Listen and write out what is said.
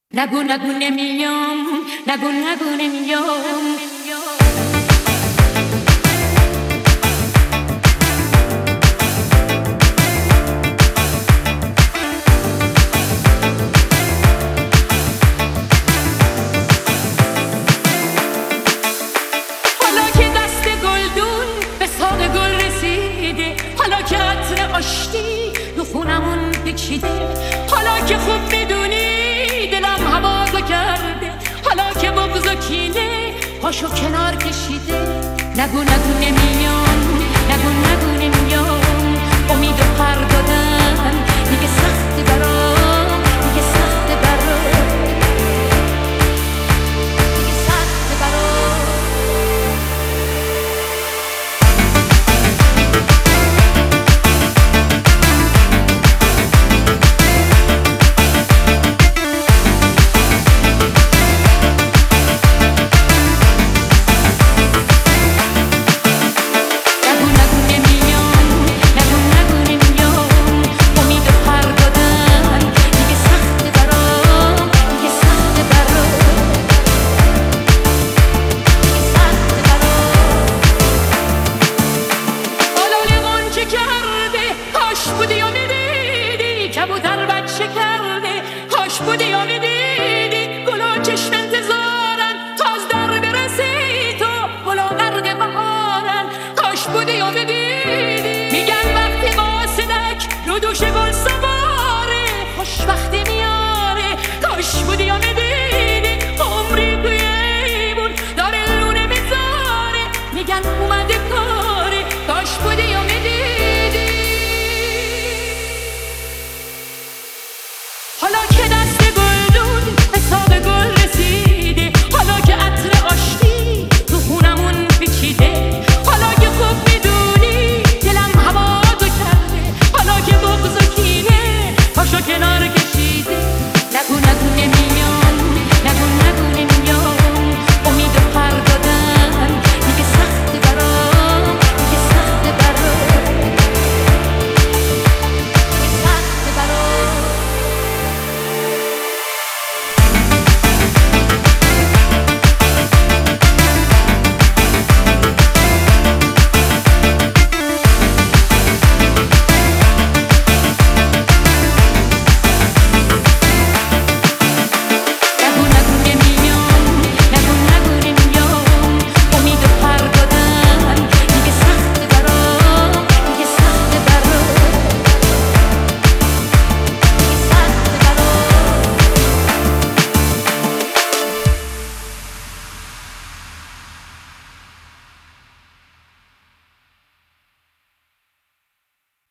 نگو نگو نمیام، نگو نگو نمیام. حالا که دست گلدون به ساق گل رسیده، حالا که عطر آشتی رو خونمون پیچیده، حالا که خوب میدونی دلم هوازو کرده، حالا که بغض و کینه پاشو کنار کشیده. نگو نگو نمیام، نگو نگو نمیام. امید و پر دادن دیگه سخته برام، دیگه سخته برام، دیگه سخته برام. کبوتر بچه کرده، کاش بودی و میدیدی.